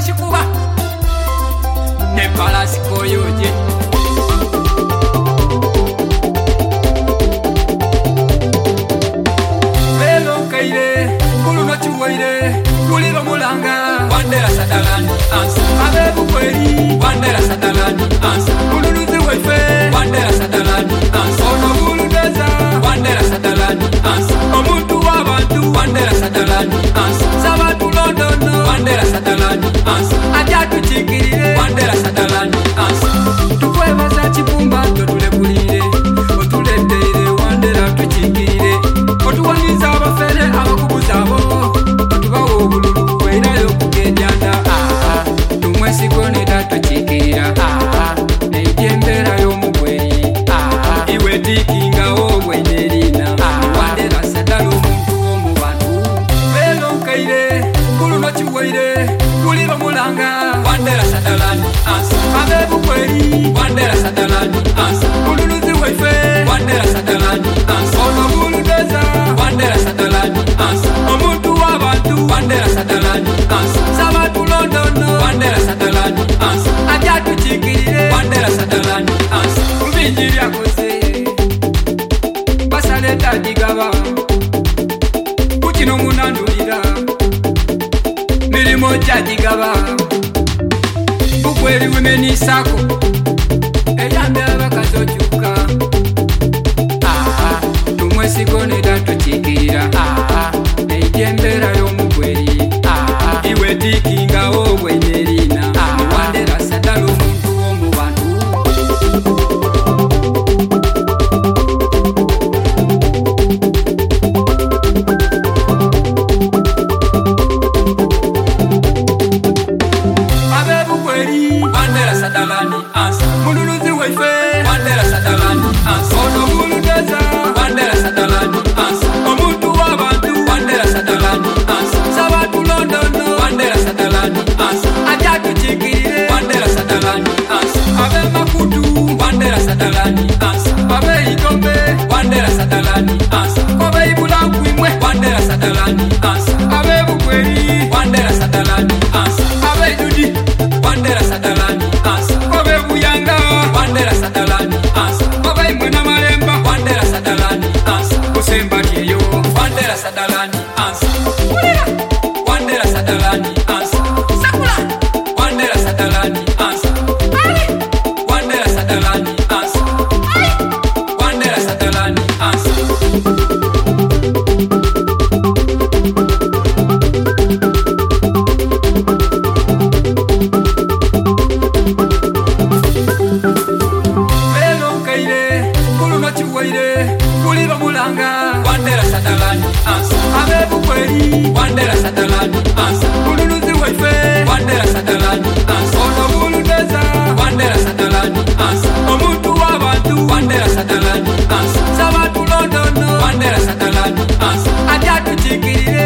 chikuba ne palasi koyoje Velo kaire kuluno chuwaire kuliro mulanga Wandera sadalani ansa Abebu kweli Wandera sadalani ansa Kululuzi wefe Wandera sadalani ansa Ono kuludeza Wandera sadalani ansa Omuntu wabantu Wandera sadalani ansa Sabatu londono Wandera sadalani ansa Ajatu chikirire Wandera sadalani ansa Tukwebasa chipumba totulebulire Otuleteire Wandera tuchikirire Otuwaniza abafere abakubuzabo Otubawo obululu weirayo kugejanda Tumwesikone datuchikirira Ejembera y'omugweri Iwe tikinga obwenerina Wandera sadala omuntu w'omubantu Velo kaire kuluno chiwaire kuliro mulanga Wandera sadalani ansa Abebu kweli Wandera sadalani ansa Kululuzi wefe Wandera sadalani ansa Ono kuludeza Wandera sadalani ansa Omuntu wabantu Wandera sadalani ansa Sabatu londono Wandera sadalani ansa Ajatu chikirire Wandera sadalani ansa Mbinjiri akose Basaleta digaba Kuchino munandulira Milimo chadigaba Bukweli wimeni sako Eyambe abakazochuka Tumwesikone datuchikira Ejembera y'omugweri Iwe tikinga obwenerina Wandera sadala omuntu w'omubantu Abebu kweli Wandera sadalani ansa Mululuzi wefe Wandera sadalani ansa Ono kuludeza Wandera sadalani ansa Omuntu wabantu Wandera sadalani ansa Sabatu londono Wandera sadalani ansa Ajatu chikirire Wandera sadalani ansa Abe makutu Wandera sadalani ansa Abe itombe Wandera sadalani ansa Abe ibulakwimwe Wandera sadalani ansa Abe bukweli Wandera sadalani ansa Abe dudi Wandera sadalani ansa Abe buyanga Wandera sadalani ansa Abe mwena malemba Wandera sadalani ansa Kusemba kiyo Wandera sadalani ansa Kulira Wandera sadalani ansa Sakula Wandera sadalani ansa Ali Wandera sadalani ansa Ali Wandera sadalani ansa Velo kaire kuluno chiwaire kuliro mulanga Wandera sadalani ansa Abebu kweli Wandera sadalani ansa Kululuzi wefe Wandera sadalani ansa Ono kuludeza Wandera sadalani ansa Omuntu wabantu Wandera sadalani ansa Sabatu londono Wandera sadalani ansa Ajatu chikirire